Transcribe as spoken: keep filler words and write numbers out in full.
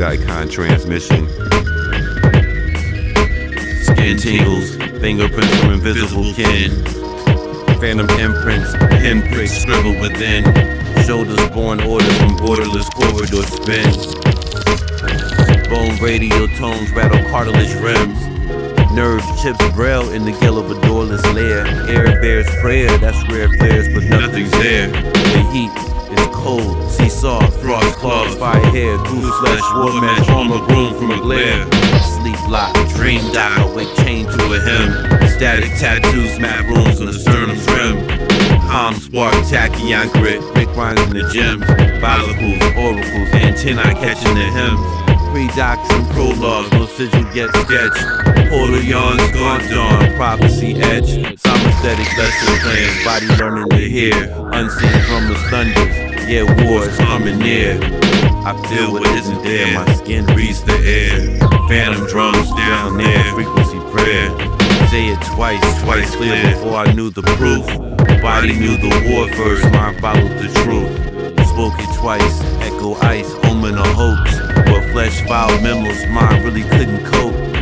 icon transmission. Skin tingles, fingerprints from invisible kin. Phantom imprints, pinpricks scribbled within. Shoulders born orders from borderless corridor spin. Bone radial tones rattle cartilage rims. Nerve chips braille in the gill of a doorless lair. Air bears prayer, that's rare flares, but nothing's there. The heat is cold, seesaw, frost claws, fire hair, goose flesh, warmatch, armor grown from a glare. Sleep lock, dream dock, awake chained to a hem. Static tattoos, map rooms on the sternum's rim. Palm spark, tachyon grit, Rick rhymes in the gems. Follicles, oracles, antennae catching the hymns. Pre-doctrine prologue, no sigil yet sketch. Portal yawns, gaunt dawn, prophecy etch. Somesthetic lesson plans, body learning to hear. Unseen drummer thunders, yeah, war is coming near. I feel what isn't there, my skin breathes the air. Phantom drums down there, frequency prayer. Say it twice, twice clear before I knew the proof. Body knew the war first, mind followed the truth. Spoke it twice, echo ice, omen a hoax. But flesh foul memos, mine really couldn't cope.